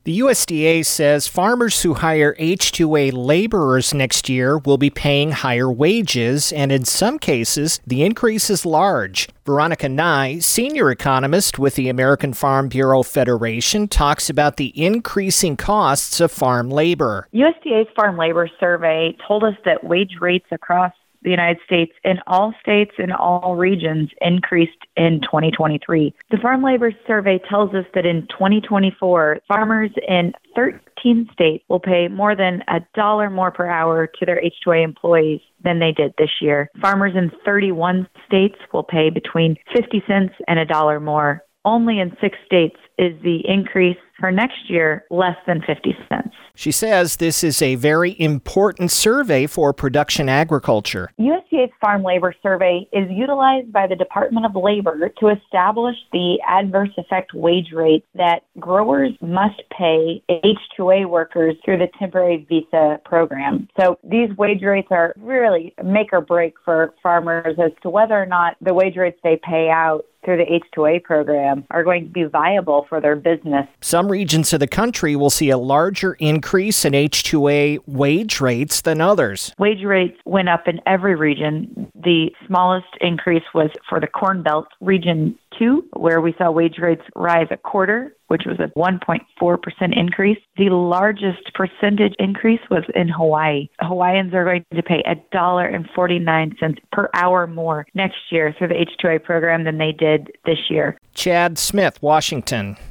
The USDA says farmers who hire H-2A laborers next year will be paying higher wages, and in some cases, the increase is large. Veronica Nye, senior economist with the American Farm Bureau Federation, talks about the increasing costs of farm labor. USDA's farm labor survey told us that wage rates across the United States in all states and all regions increased in 2023. The Farm Labor Survey tells us that in 2024, farmers in 13 states will pay more than $1 more per hour to their H-2A employees than they did this year. Farmers in 31 states will pay between 50 cents and $1 more. Only in 6 states is the increase for next year less than 50 cents. She says this is a very important survey for production agriculture. USDA's Farm Labor Survey is utilized by the Department of Labor to establish the adverse effect wage rate that growers must pay H-2A workers through the temporary visa program. So these wage rates are really make or break for farmers as to whether or not the wage rates they pay out through the H-2A program are going to be viable for their business. Some regions of the country will see a larger increase in H-2A wage rates than others. Wage rates went up in every region. The smallest increase was for the Corn Belt, Region 2, where we saw wage rates rise a quarter, which was a 1.4% increase. The largest percentage increase was in Hawaii. Hawaiians are going to pay $1.49 per hour more next year through the H-2A program than they did this year. Chad Smith, Washington.